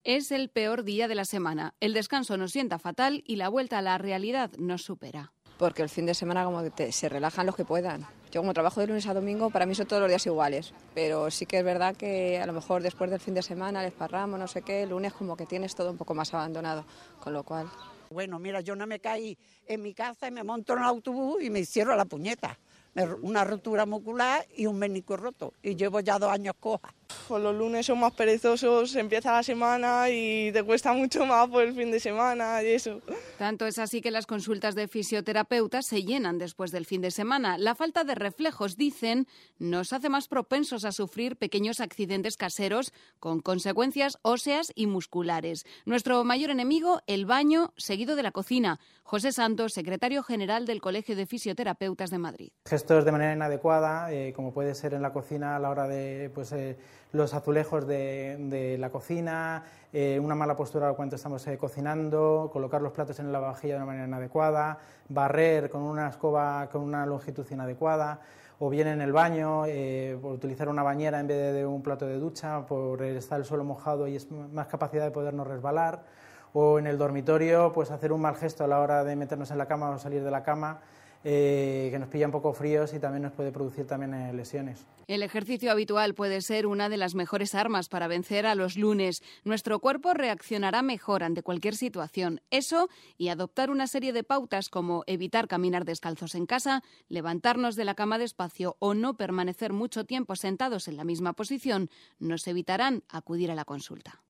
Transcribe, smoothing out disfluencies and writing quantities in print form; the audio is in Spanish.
Es el peor día de la semana. El descanso nos sienta fatal y la vuelta a la realidad nos supera. Porque el fin de semana como que se relajan los que puedan. Yo como trabajo de lunes a domingo, para mí son todos los días iguales, pero sí que es verdad que a lo mejor después del fin de semana, el esparramo, no sé qué, el lunes como que tienes todo un poco más abandonado, con lo cual... Bueno, mira, yo no me caí en mi casa y me monto en el autobús y me hicieron la puñeta. Una rotura muscular y un menisco roto, y llevo ya 2 años coja. Pues los lunes son más perezosos, empieza la semana y te cuesta mucho más por el fin de semana y eso. Tanto es así que las consultas de fisioterapeutas se llenan después del fin de semana. La falta de reflejos, dicen, nos hace más propensos a sufrir pequeños accidentes caseros con consecuencias óseas y musculares. Nuestro mayor enemigo, el baño, seguido de la cocina. José Santos, secretario general del Colegio de Fisioterapeutas de Madrid. Gestos de manera inadecuada, como puede ser en la cocina a la hora de los azulejos de la cocina, una mala postura cuando estamos cocinando, colocar los platos en la lavavajilla de una manera inadecuada, barrer con una escoba con una longitud inadecuada, o bien en el baño, por utilizar una bañera en vez de un plato de ducha, por estar el suelo mojado y es más capacidad de podernos resbalar, o en el dormitorio, pues hacer un mal gesto a la hora de meternos en la cama o salir de la cama, que nos pilla un poco fríos y también nos puede producir también lesiones. El ejercicio habitual puede ser una de las mejores armas para vencer a los lunes. Nuestro cuerpo reaccionará mejor ante cualquier situación. Eso y adoptar una serie de pautas como evitar caminar descalzos en casa, levantarnos de la cama despacio o no permanecer mucho tiempo sentados en la misma posición nos evitarán acudir a la consulta.